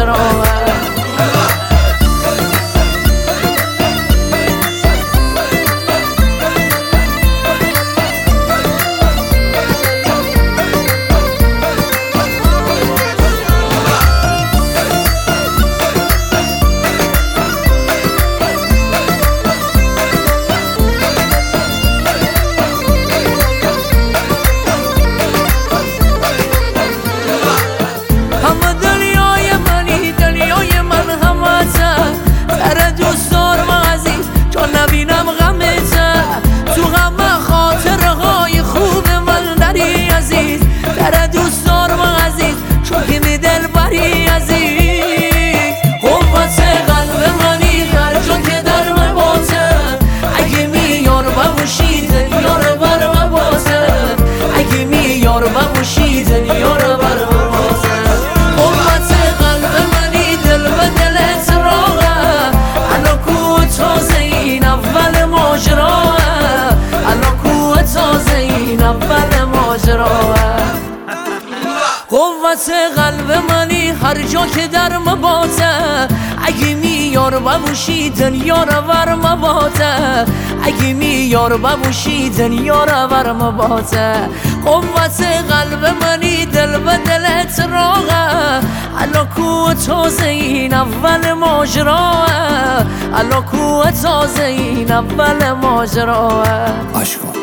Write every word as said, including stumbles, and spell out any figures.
ماجرا قوت قلب منی هر جا که در مباته اگه میار ببوشی دنیا رو ور مباته اگه میار ببوشی دنیا رو ور مباته قوت قلب منی دل به دلت راغه الان کو تازه این اول ماجراه الان کو تازه این اول ماجراه.